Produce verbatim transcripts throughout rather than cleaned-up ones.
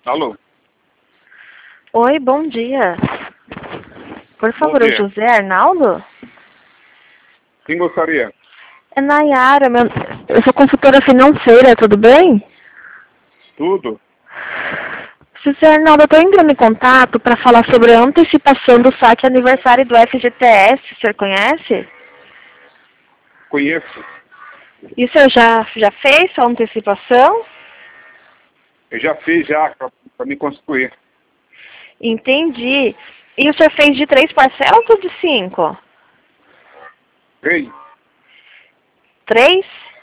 Alô? Oi, bom dia. Por favor, Bom o dia. José Arnaldo? Quem gostaria? É Nayara, meu... eu sou consultora financeira, tudo bem? Tudo? José Arnaldo, eu estou entrando em contato para falar sobre a antecipação do saque aniversário do F G T S, o senhor conhece? Conheço. E o senhor já, já fez sua antecipação? Eu já fiz já para me constituir. Entendi. E o senhor fez de três parcelas ou de cinco? Ei, Três?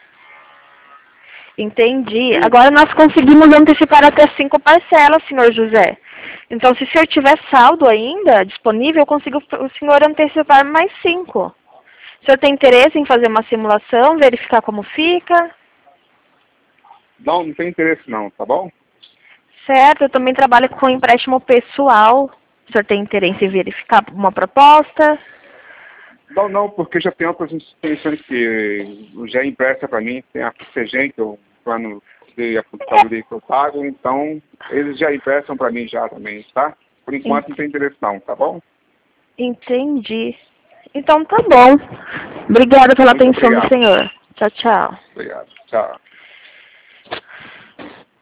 Entendi. ei, Agora nós conseguimos antecipar até cinco parcelas, senhor José. Então, se o senhor tiver saldo ainda disponível, eu consigo o senhor antecipar mais cinco. O senhor tem interesse em fazer uma simulação, verificar como fica? não, não tem interesse não, tá bom? Certo, eu também trabalho com empréstimo pessoal. O senhor tem interesse em verificar uma proposta? Não, não, porque já tem outras instituições que já empresta para mim, tem a C G, que eu plano de aposentadoria que eu pago, então eles já emprestam para mim já também, tá? Por enquanto não tem interesse não, tá bom? Entendi. Então tá bom. Obrigada pela Muito atenção do obrigado. senhor. Tchau, tchau. Obrigado. Tchau.